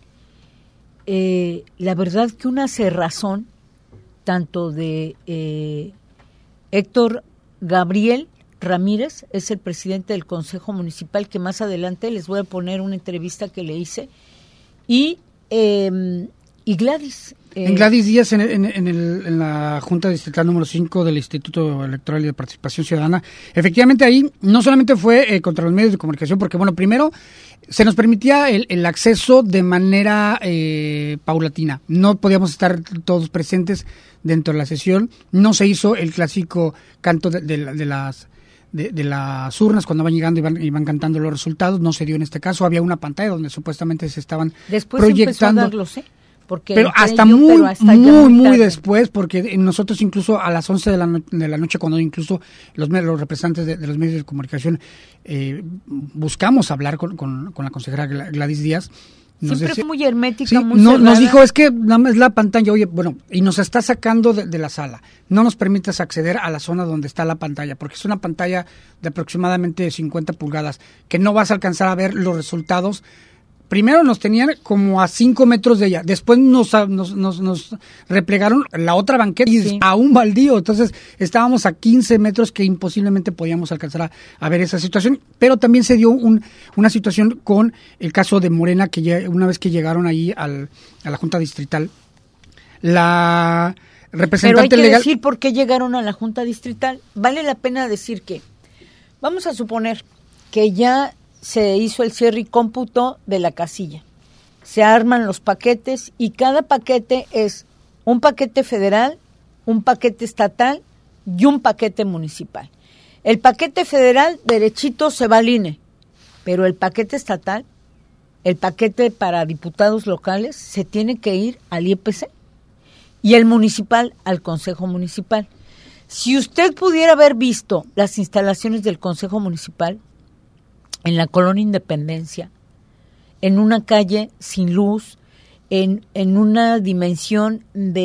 la verdad que una cerrazón, tanto de Héctor Gabriel Ramírez, es el presidente del Consejo Municipal, que más adelante les voy a poner una entrevista que le hice, y Gladys. En Gladys Díaz, en la Junta Distrital número 5 del Instituto Electoral y de Participación Ciudadana, efectivamente ahí no solamente fue contra los medios de comunicación, porque bueno, primero se nos permitía el acceso de manera paulatina, no podíamos estar todos presentes dentro de la sesión, no se hizo el clásico canto de las urnas cuando van llegando y van cantando los resultados, no se dio en este caso, había una pantalla donde supuestamente se estaban después proyectando. Empezó a darlos, Porque pero hasta muy después, porque nosotros incluso a las 11 de la noche, cuando incluso los representantes de los medios de comunicación buscamos hablar con la consejera Gladys Díaz. Siempre fue muy hermética, sí, muy cerrada. Nos dijo, es que nada más la pantalla, oye, bueno, y nos está sacando de la sala. No nos permitas acceder a la zona donde está la pantalla, porque es una pantalla de aproximadamente 50 pulgadas, que no vas a alcanzar a ver los resultados. Primero nos tenían como a 5 metros de ella, después nos replegaron la otra banqueta a un baldío, entonces estábamos a 15 metros que imposiblemente podíamos alcanzar a ver esa situación, pero también se dio una situación con el caso de Morena, que una vez que llegaron ahí a la Junta Distrital, la representante legal... Pero hay que legal... decir por qué llegaron a la Junta Distrital. Vale la pena decir que, vamos a suponer que ya se hizo el cierre y cómputo de la casilla. Se arman los paquetes y cada paquete es un paquete federal, un paquete estatal y un paquete municipal. El paquete federal derechito se va al INE, pero el paquete estatal, el paquete para diputados locales, se tiene que ir al IEPC y el municipal al Consejo Municipal. Si usted pudiera haber visto las instalaciones del Consejo Municipal, en la Colonia Independencia, en una calle sin luz, en una dimensión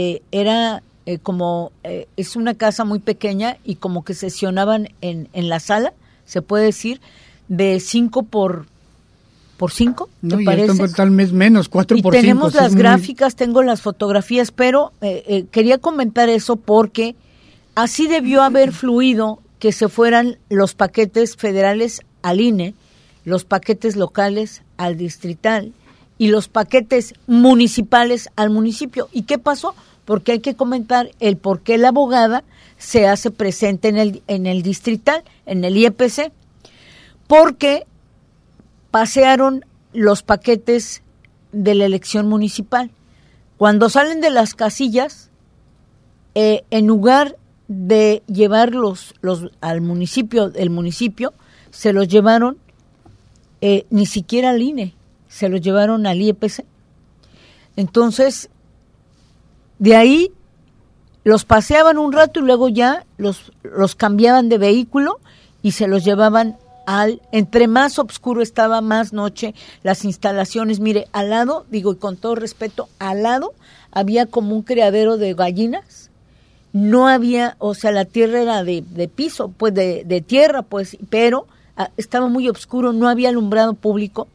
es una casa muy pequeña y como que sesionaban en la sala, se puede decir, de 5 por 5, ¿te parece? Tal vez menos, 4 por 5. Y tenemos las gráficas, tengo las fotografías, pero quería comentar eso porque así debió haber fluido que se fueran los paquetes federales al INE, los paquetes locales al distrital y los paquetes municipales al municipio. ¿Y qué pasó? Porque hay que comentar el por qué la abogada se hace presente en el distrital, en el IEPC, porque pasearon los paquetes de la elección municipal. Cuando salen de las casillas, en lugar de llevarlos al municipio, se los llevaron ni siquiera al INE, se los llevaron al IEPC. Entonces, de ahí los paseaban un rato y luego ya los cambiaban de vehículo y se los llevaban entre más oscuro estaba, más noche, las instalaciones. Mire, al lado, digo, y con todo respeto, al lado había como un criadero de gallinas. No había, o sea, la tierra era de piso, pues de tierra, pues, pero estaba muy oscuro, no había alumbrado público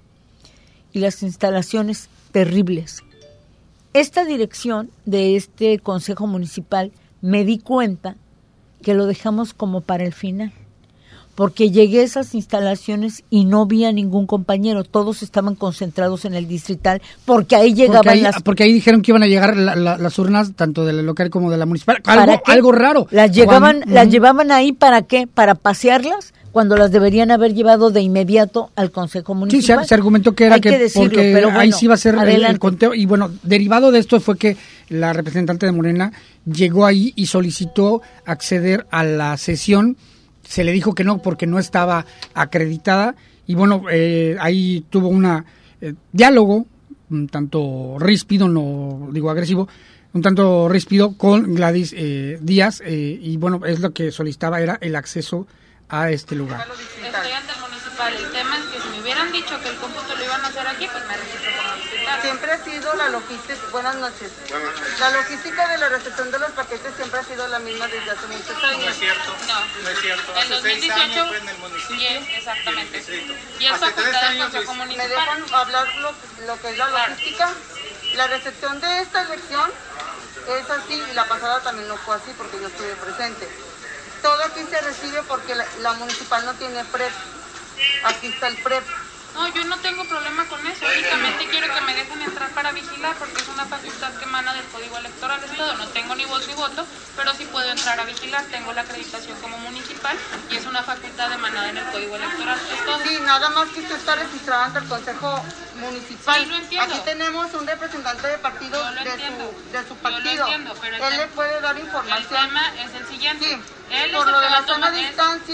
y las instalaciones terribles. Esta dirección de este Consejo Municipal me di cuenta que lo dejamos como para el final, porque llegué a esas instalaciones y no vi a ningún compañero, todos estaban concentrados en el distrital, porque ahí llegaban porque ahí dijeron que iban a llegar las urnas, tanto de la local como de la municipal, algo raro. Las llevaban ahí, ¿para qué? Para pasearlas, cuando las deberían haber llevado de inmediato al Consejo Municipal. Sí, se argumentó que era porque pero bueno, ahí sí iba a ser el conteo. Y bueno, derivado de esto fue que la representante de Morena llegó ahí y solicitó acceder a la sesión. Se le dijo que no porque no estaba acreditada. Y bueno, ahí tuvo un diálogo, un tanto ríspido, no digo agresivo, un tanto ríspido con Gladys Díaz. Y bueno, es lo que solicitaba, era el acceso a este lugar. Estoy ante el municipal. El tema es que si me hubieran dicho que el cómputo lo iban a hacer aquí, pues me registro como distrital. Siempre ha sido la logística, buenas noches. La logística de la recepción de los paquetes siempre ha sido la misma desde hace muchos años. No es cierto. No es cierto. En 2018 fue en el municipio. Exactamente. Y es facultad del Consejo Municipal. ¿Me dejan hablar lo que es la logística? La recepción de esta elección es así y la pasada también no fue así porque yo estuve presente. Todo aquí se recibe porque la municipal no tiene PREP. Aquí está el PREP. No, yo no tengo problema con eso. Únicamente quiero que me dejen entrar para vigilar porque es una facultad que emana del Código Electoral. Es todo. No tengo ni voz ni voto, pero sí puedo entrar a vigilar. Tengo la acreditación como municipal y es una facultad emanada en el Código Electoral. Es todo. Sí, nada más que usted está registrada ante el Consejo Municipal. Sí, lo entiendo. Aquí tenemos un representante de partido de su partido. Yo lo entiendo, pero él le puede dar información. El tema es el siguiente. Sí. Por lo de la zona de distancia,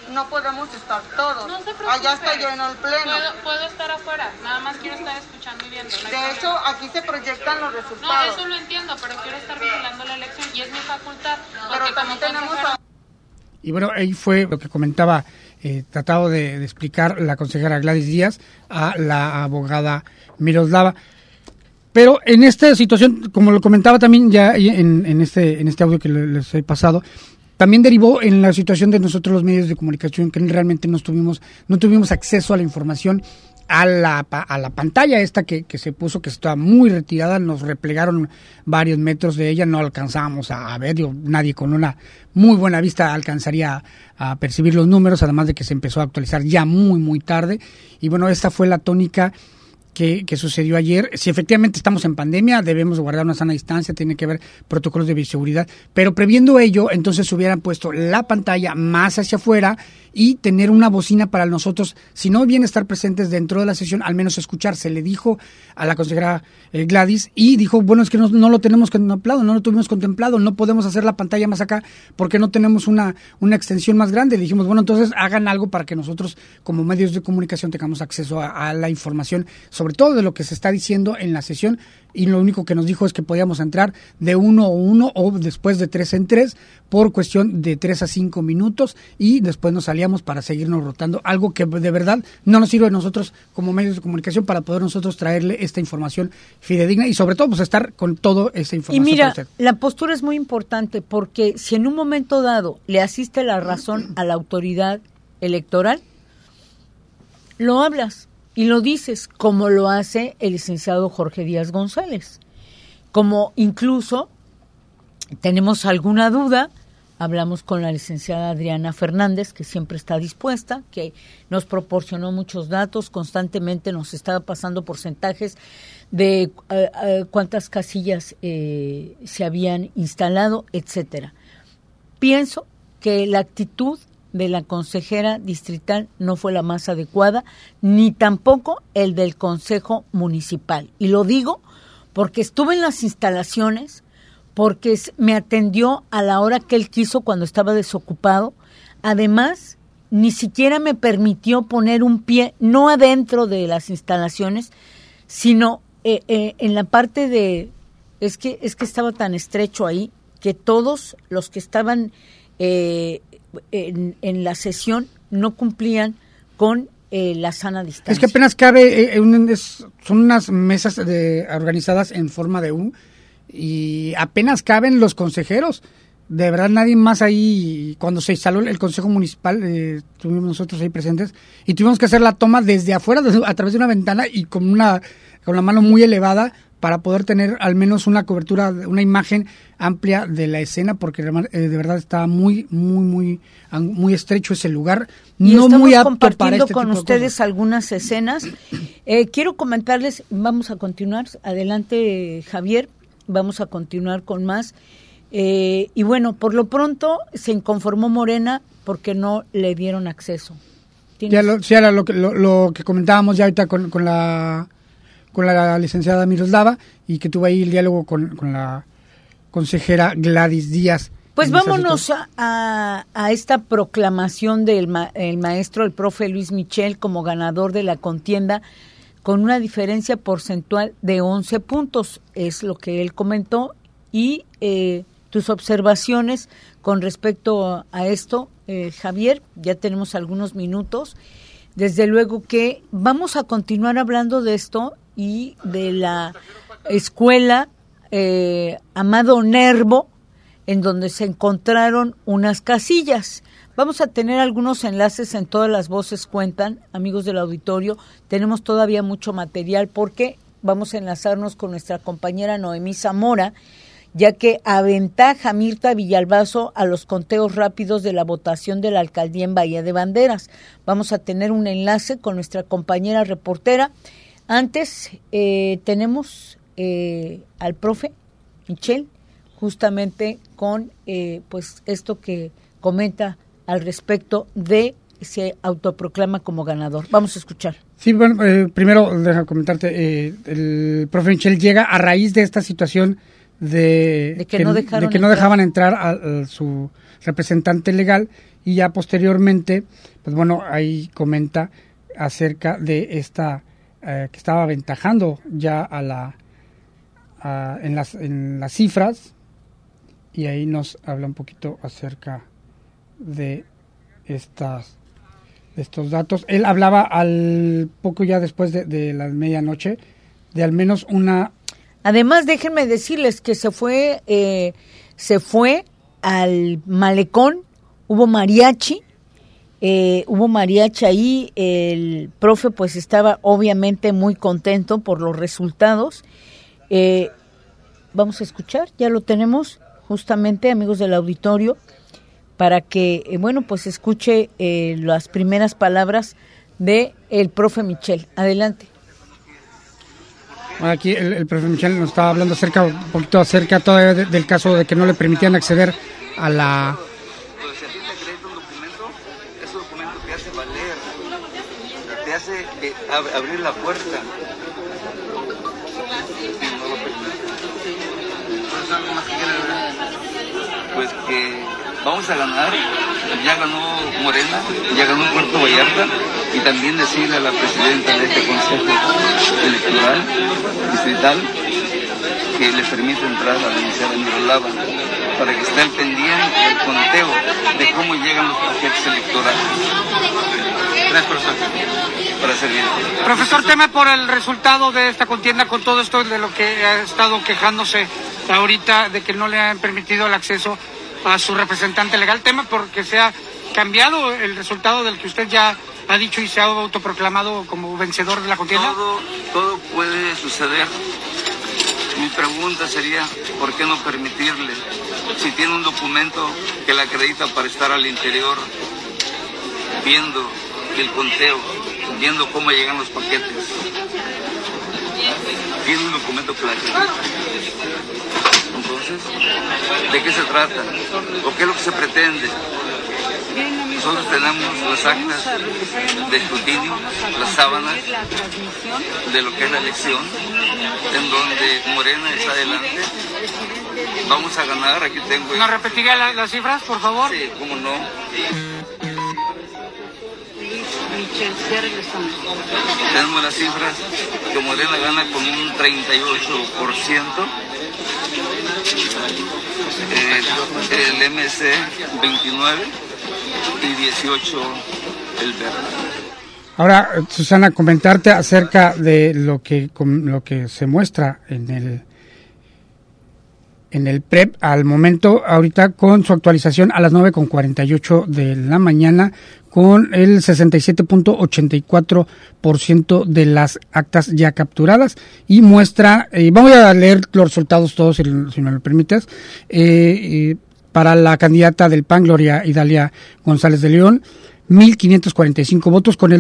no podemos estar todos. No se preocupe. Allá está lleno el pleno. Puedo estar afuera, nada más quiero estar escuchando y viendo. De hecho, aquí se proyectan los resultados. No, eso lo entiendo, pero quiero estar vigilando la elección y es mi facultad. Pero también tenemos Y bueno, ahí fue lo que comentaba, tratado de explicar la consejera Gladys Díaz a la abogada Miroslava. Pero en esta situación, como lo comentaba también ya en este audio que les he pasado, también derivó en la situación de nosotros los medios de comunicación, que realmente no tuvimos acceso a la información, a la pantalla esta que se puso, que estaba muy retirada, nos replegaron varios metros de ella, no alcanzábamos a ver, nadie con una muy buena vista alcanzaría a percibir los números, además de que se empezó a actualizar ya muy, muy tarde. Y bueno, esta fue la tónica que sucedió ayer. Si efectivamente estamos en pandemia, debemos guardar una sana distancia, tiene que haber protocolos de bioseguridad, pero previendo ello, entonces hubieran puesto la pantalla más hacia afuera y tener una bocina para nosotros, si no bien estar presentes dentro de la sesión, al menos escuchar. Se le dijo a la consejera Gladys y dijo, bueno, es que no lo tenemos contemplado, no lo tuvimos contemplado, no podemos hacer la pantalla más acá porque no tenemos una extensión más grande. Le dijimos, bueno, entonces hagan algo para que nosotros como medios de comunicación tengamos acceso a la información, sobre todo de lo que se está diciendo en la sesión, y lo único que nos dijo es que podíamos entrar de 1 a 1 o después de 3 en 3 por cuestión de 3 a 5 minutos y después nos salíamos para seguirnos rotando, algo que de verdad no nos sirve a nosotros como medios de comunicación para poder nosotros traerle esta información fidedigna y sobre todo pues estar con toda esa información. Y mira, la postura es muy importante porque si en un momento dado le asiste la razón a la autoridad electoral, lo hablas y lo dices, como lo hace el licenciado Jorge Díaz González. Como incluso tenemos alguna duda, hablamos con la licenciada Adriana Fernández, que siempre está dispuesta, que nos proporcionó muchos datos, constantemente nos estaba pasando porcentajes de cuántas casillas se habían instalado, etcétera. Pienso que la actitud de la consejera distrital no fue la más adecuada, ni tampoco el del consejo municipal. Y lo digo porque estuve en las instalaciones, porque me atendió a la hora que él quiso cuando estaba desocupado. Además, ni siquiera me permitió poner un pie, no adentro de las instalaciones, sino en la parte de... Es que estaba tan estrecho ahí que todos los que estaban... en la sesión no cumplían con la sana distancia. Es que apenas cabe, son unas mesas organizadas en forma de U y apenas caben los consejeros. De verdad nadie más ahí. Cuando se instaló el consejo municipal, estuvimos nosotros ahí presentes y tuvimos que hacer la toma desde afuera, a través de una ventana y con la mano muy elevada para poder tener al menos una cobertura, una imagen amplia de la escena, porque de verdad está muy estrecho ese lugar, y no muy apto compartiendo para este con tipo de ustedes cosas. Algunas escenas. Quiero comentarles, vamos a continuar, adelante Javier, vamos a continuar con más. Y bueno, por lo pronto se inconformó Morena porque no le dieron acceso. Era lo que comentábamos ya ahorita con la licenciada Miroslava y que tuvo ahí el diálogo con la consejera Gladys Díaz. Pues vámonos a esta proclamación del maestro, el profe Luis Michel, como ganador de la contienda con una diferencia porcentual de 11 puntos, es lo que él comentó. Y tus observaciones con respecto a esto, Javier, ya tenemos algunos minutos. Desde luego que vamos a continuar hablando de esto y de la escuela Amado Nervo, en donde se encontraron unas casillas. Vamos a tener algunos enlaces en Todas las Voces Cuentan, amigos del auditorio. Tenemos todavía mucho material porque vamos a enlazarnos con nuestra compañera Noemí Zamora, ya que aventaja Mirta Villalbazo a los conteos rápidos de la votación de la alcaldía en Bahía de Banderas. Vamos a tener un enlace con nuestra compañera reportera. Antes tenemos al profe Michel, justamente con pues esto que comenta al respecto de se autoproclama como ganador. Vamos a escuchar. Sí, bueno, primero deja comentarte, el profe Michel llega a raíz de esta situación de que no dejaban entrar a su representante legal, y ya posteriormente, pues bueno, ahí comenta acerca de esta que estaba aventajando ya en las cifras, y ahí nos habla un poquito acerca de estos datos. Él hablaba al poco ya después de la medianoche de al menos una... Además, déjenme decirles que se fue al malecón, hubo mariachi ahí, el profe pues estaba obviamente muy contento por los resultados. Vamos a escuchar, ya lo tenemos justamente, amigos del auditorio, para que, pues escuche las primeras palabras de el profe Michel. Adelante. Aquí el profe Michel nos estaba hablando un poquito acerca todavía del caso de que no le permitían acceder a la... Pues si a ti te acredita un documento, ese documento te hace valer, te hace abrir la puerta. Pues que vamos a ganar, ya ganó Morena, ya ganó Puerto Vallarta, y también decirle a la presidenta de este Consejo Electoral Distrital que le permite entrar a la licenciada Mirolava para que esté al pendiente del conteo de cómo llegan los paquetes electorales. Para servir. Profesor, ¿teme por el resultado de esta contienda con todo esto de lo que ha estado quejándose ahorita de que no le han permitido el acceso a su representante legal? ¿Teme porque se ha cambiado el resultado del que usted ya ha dicho y se ha autoproclamado como vencedor de la contienda? Todo puede suceder. Mi pregunta sería, ¿por qué no permitirle? Si tiene un documento que la acredita para estar al interior, viendo el conteo, viendo cómo llegan los paquetes. Tiene un documento que la acredita. Entonces, ¿de qué se trata? ¿O qué es lo que se pretende? Nosotros tenemos las actas de escrutinio, las sábanas de lo que es la elección, en donde Morena está adelante. Vamos a ganar, aquí tengo... ¿Nos repetiría las cifras, por favor? Sí, cómo no. Tenemos las cifras que Morena gana con un 38%, el MC 29% y 18% el verde. Ahora, Susana, comentarte acerca de lo que se muestra en el PREP al momento, ahorita con su actualización a las 9:48 de la mañana, con el 67.84% de las actas ya capturadas, y muestra, vamos a leer los resultados todos si me lo permites, para la candidata del PAN, Gloria Idalia González de León, 1,545 votos con el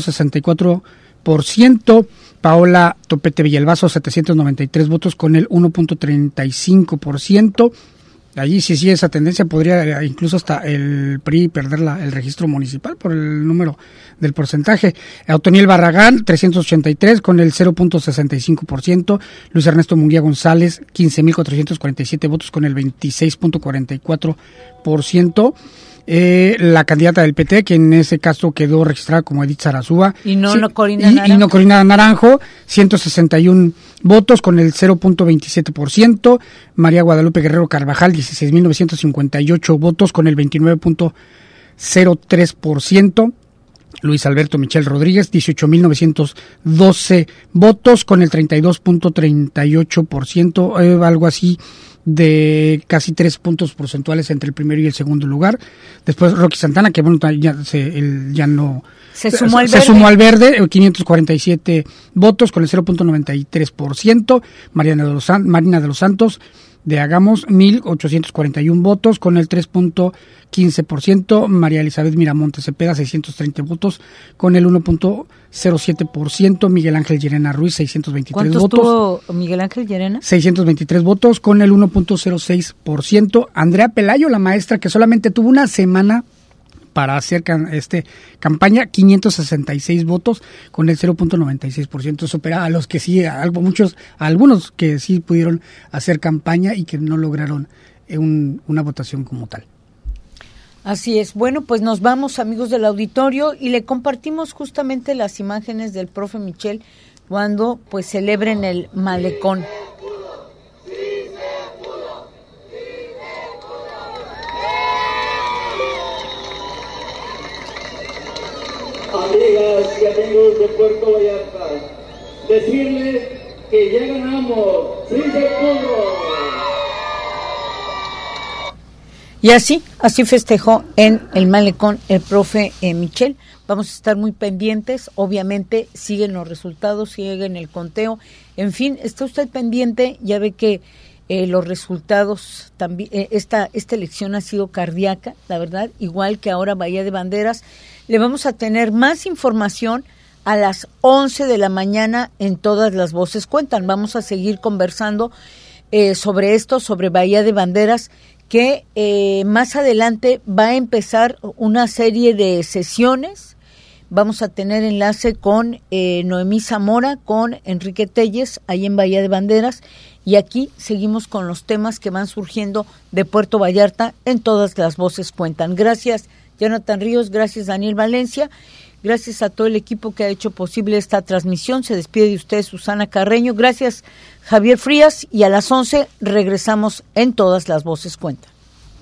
2.64%, Paola Topete Villalbazo, 793 votos con el 1.35%. Allí si sigue esa tendencia podría incluso hasta el PRI perder el registro municipal por el número del porcentaje. Otoniel Barragán, 383 con el 0.65%. Luis Ernesto Munguía González, 15,447 votos con el 26.44%. La candidata del PT, que en ese caso quedó registrada como Edith Sarazúa, y no Corina Naranjo, 161 votos con el 0.27%. María Guadalupe Guerrero Carvajal, 16,958 votos con el 29.03%. Luis Alberto Michel Rodríguez, 18,912 votos con el 32.38%, algo así de casi 3 puntos porcentuales entre el primero y el segundo lugar. Después Rocky Santana, que bueno, él ya no se sumó al verde, 547 votos con el 0.93%. Marina de los Santos de Hagamos, 1,841 votos con el 3.15%. María Elizabeth Miramontes Cepeda, 630 votos con el 1.07%. Miguel Ángel Llerena Ruiz, 623 votos. ¿Cuántos tuvo Miguel Ángel Llerena? 623 votos con el 1.06%. Andrea Pelayo, la maestra, que solamente tuvo una semana para hacer campaña, 566 votos con el 0.96%, supera a los que sí, algunos que sí pudieron hacer campaña y que no lograron una votación como tal. Así es. Bueno, pues nos vamos, amigos del auditorio, y le compartimos justamente las imágenes del profe Michel cuando pues celebren el malecón. Amigas y amigos de Puerto Vallarta, decirles que ya ganamos, sí se pudo. Y así festejó en el malecón el profe Michel. Vamos a estar muy pendientes, obviamente siguen los resultados, siguen el conteo. En fin, está usted pendiente, ya ve que los resultados, también esta elección ha sido cardíaca, la verdad, igual que ahora Bahía de Banderas. Le vamos a tener más información a las 11 de la mañana en Todas las Voces Cuentan. Vamos a seguir conversando sobre esto, sobre Bahía de Banderas, que más adelante va a empezar una serie de sesiones. Vamos a tener enlace con Noemí Zamora, con Enrique Telles, ahí en Bahía de Banderas, y aquí seguimos con los temas que van surgiendo de Puerto Vallarta en Todas las Voces Cuentan. Gracias, Jonathan Ríos, gracias, Daniel Valencia, gracias a todo el equipo que ha hecho posible esta transmisión. Se despide de usted Susana Carreño, gracias Javier Frías, y a las 11 regresamos en Todas las Voces Cuentan.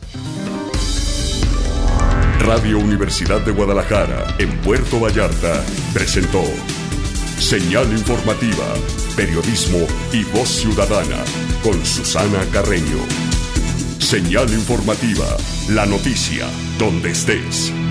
Radio Universidad de Guadalajara, en Puerto Vallarta, presentó Señal Informativa, Periodismo y Voz Ciudadana, con Susana Carreño. Señal Informativa, la noticia, donde estés.